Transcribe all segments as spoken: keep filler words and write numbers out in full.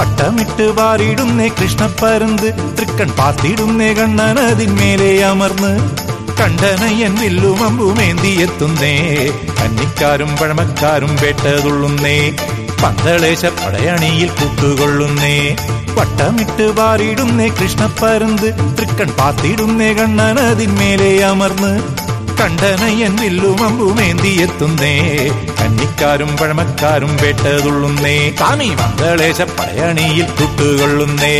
വട്ടമിട്ട് വാറിടുന്നേ കൃഷ്ണപ്പരുന്ത്, തൃക്കൺ പാർത്തിടുന്നേ കണ്ണനതിന്മേലെ അമർന്ന്. കണ്ടനയൻ വില്ലും അമ്പുമേന്തിയെത്തുന്നേ, കന്നിക്കാരും പഴമക്കാരും വേട്ടതുള്ളുന്നേ. പന്തളേശ പടയണിയിൽ കൂട്ടുകൊള്ളുന്നേ. വട്ടമിട്ട് വാറിടുന്നേ കൃഷ്ണപ്പരുന്ത്, തൃക്കൺ പാർത്തിടുന്നേ കണ്ണനതിന്മേലെ അമർന്ന്. കണ്ടനയൻ വില്ലും അമ്പുമേന്തിയെത്തുന്നേ, കന്നിക്കാരും പഴമക്കാരും വേട്ടതുള്ളുന്നേ. സ്വാമി പന്തളേശ പടയണിയിൽ കൂട്ടുകൊള്ളുന്നേ.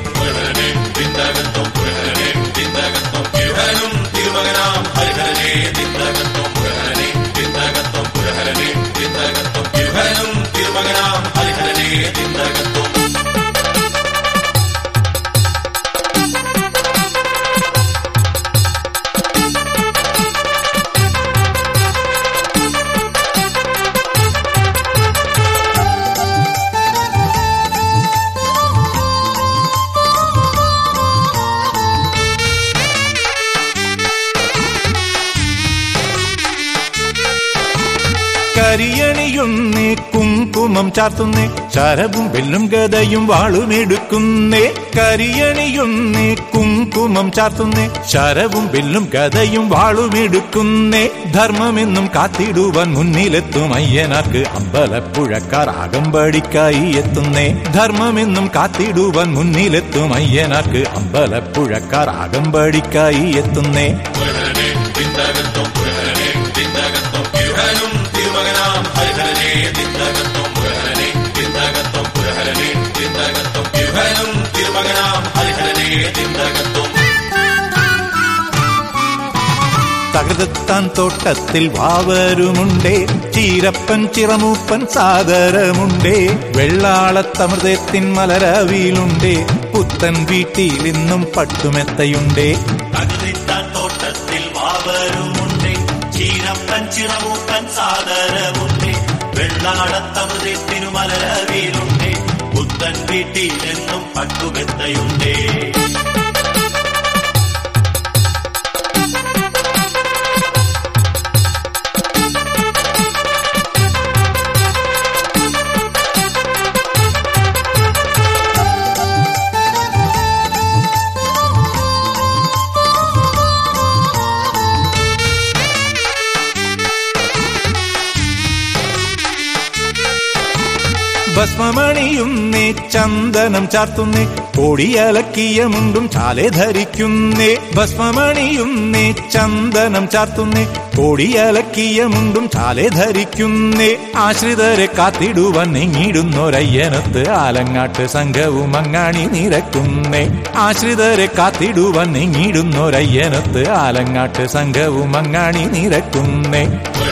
കരിയണിയുന്നേ കുങ്കുമം ചാർത്തുന്നേ, ശരവും വെല്ലും ഗദയും വാളുമെടുക്കുന്നേ. കരിയണിയുന്നേ കുങ്കുമം ചാർത്തുന്നേ, ശരവും വെല്ലും ഗദയും വാളുമെടുക്കുന്നേ. ധർമ്മമെന്നും കാത്തിടുവാൻ മുന്നിലെത്തും അയ്യനാർക്ക് അമ്പലപ്പുഴക്കാർ അകമ്പടിക്കായി എത്തുന്നേ. ധർമ്മമെന്നും കാത്തിടുവാൻ മുന്നിലെത്തും അയ്യനാർക്ക് അമ്പലപ്പുഴക്കാർ അകമ്പടിക്കായി എത്തുന്നേ. തകൃത്താൻ തോട്ടത്തിൽ വാവരുമുണ്ടേ, ചീരപ്പൻ ചിറമൂപ്പൻ സാദരമുണ്ടേ. വെള്ളാളത്തമൃതത്തിൻ മലരവിയിലുണ്ടേ, പുത്തൻ വീട്ടിൽ ഇന്നും പട്ടുമെത്തയുണ്ടേ. തകൃത്താൻ തോട്ടത്തിൽ വാവരുമുണ്ടേ, ചീരപ്പൻ ചിറമൂപ്പൻ സാദരമുണ്ടേ. വെള്ളാളത്തമൃതത്തിനു മലരവിയിലുണ്ടേ, പുത്തൻ വീട്ടിൽ എന്നും പട്ടുമെത്തയുണ്ടേ. ഭസ്മമണിയുന്നേ ചന്ദനം ചാർത്തുന്നേ, കോടിയലക്കിയ മുണ്ടും ചാലെ ധരിക്കുന്നേ. ഭസ്മമണിയുന്നേ ചന്ദനം ചാർത്തുന്നേ, കോടിയലക്കിയ മുണ്ടും ചാലെ ധരിക്കുന്നേ. ആശ്രിതരെ കാത്തിടുവാൻ നീങ്ങിടുന്നൊരയ്യനത്ത് ആലങ്ങാട്ട് സംഘവും അങ്ങാണി നിരക്കുന്നേ. ആശ്രിതരെ കാത്തിടുവാൻ നീങ്ങിടുന്നൊരയ്യനത്ത് ആലങ്ങാട്ട് സംഘവും അങ്ങാണി നിരക്കുന്നേ.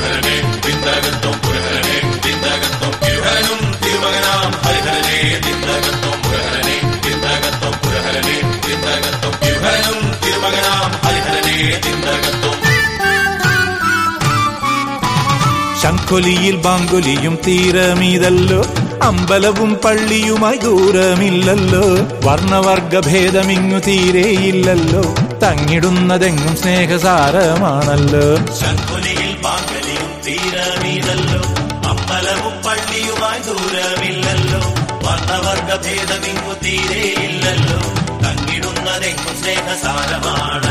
ശംഖൊലിയിൽ ബാങ്കൊലിയും തീരമീതല്ലോ, അമ്പലവും പള്ളിയുമായി ദൂരമില്ലല്ലോ. വർണ്ണവർഗഭേദമിങ്ങു തീരെയില്ലല്ലോ, തങ്ങിടുന്നതെങ്ങും സ്നേഹസാരമാണല്ലോ. ശംഖൊലിയിൽ ബാങ്കൊലിയും തീരമീതല്ലോ, അമ്പലവും പള്ളിയുമായി ദൂരമില്ലല്ലോ. വർണ്ണവർഗഭേദമിങ്ങു തീരെയില്ലല്ലോ, തങ്ങിടുന്നതെങ്ങും സ്നേഹസാരമാണ്.